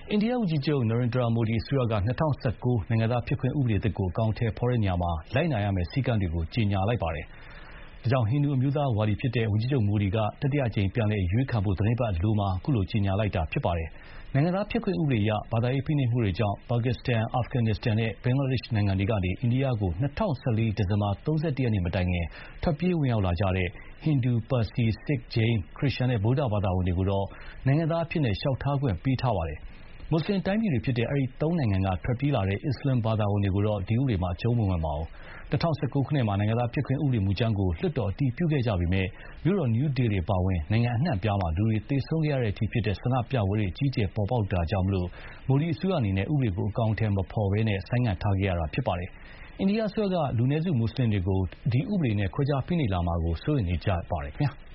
အိန္ဒိယဝန်ကြီးချုပ် Narendra Modi အစိုးရက2019 နိုင်ငံသားဖြစ်ခွင့်ဥပဒေသစ်ကိုအကောင်အထည်ဖော်တဲ့နေရာမှာလိုက်နာရမယ့်စည်းကမ်းတွေကိုကြေညာလိုက်ပါတယ်။ဒါကြောင့်ဟိန္ဒူအမျိုးသားဝါဒီဖြစ်တဲ့ဝန်ကြီးချုပ် Modi ကတတိယအကြိမ်ပြန်လည်အရွေးခံဖို့သီတင်းပတ်အလိုမှာအခုလိုကြေညာလိုက်တာဖြစ်ပါတယ်။နိုင်ငံသားဖြစ်ခွင့်ဥပဒေအရဘာသာရေးဖိနှိပ်မှုတွေကြောင့်ပါကစ္စတန်၊အာဖဂန်နစ္စတန်နဲ့ဘင်္ဂလားဒေ့ရှ်နိုင်ငံတွေကနေအိန္ဒိယကို2014 ဒီဇင်ဘာ31 ရက်နေ့မတိုင်ခင်ထွက်ပြေးဝင်ရောက်လာကြတဲ့ဟိန္ဒူ၊ပါစီ၊ဆစ်ခ်၊ဂျိန်း၊ခရစ်ယာန်နဲ့ဗုဒ္ဓဘာသာဝင်တွေကိုတော့နိုင်ငံသားအဖြစ်လျှောက်ထားခွင့်ပေးထားပါတယ်။မွတ်ဆလင်တိုင်းပြည်တွေဖြစ်တဲ့အဲဒီသုံးနိုင်ငံကထွက်ပြေးလာတဲ့အစ္စလာမ်ဘာသာဝင်တွေကိုတော့ဒီဥပဒေမှာအကျုံးမဝင်ပါဘူး။2019 ခုနှစ်မှာနိုင်ငံသားဖြစ်ခွင့်ဥပဒေမူကြမ်းကိုလွှတ်တော်အတည်ပြုခဲ့ကြပေမဲ့မြို့တော်နယူးဒေလီအပါအဝင်နိုင်ငံအနှံ့အပြားမှာလူတွေသေဆုံးခဲ့ရတဲ့အထိဖြစ်တဲ့ဆန္ဒပြပွဲတွေအကြီးအကျယ်ပေါ်ပေါက်တာကြောင့်မိုဒီအစိုးရအနေနဲ့ဥပဒေကိုအကောင်အထည်မဖော်ဘဲဆိုင်းငံ့ထားခဲ့ရတာဖြစ်ပါတယ်။အိန္ဒိယအစိုးရကလူနည်းစုမွတ်ဆလင်တွေကိုဒီဥပဒေနဲ့ခွဲခြားဖိနှိပ်လာမှာကိုစိုးရိမ်နေကြပါတယ်ခင်ဗျာ။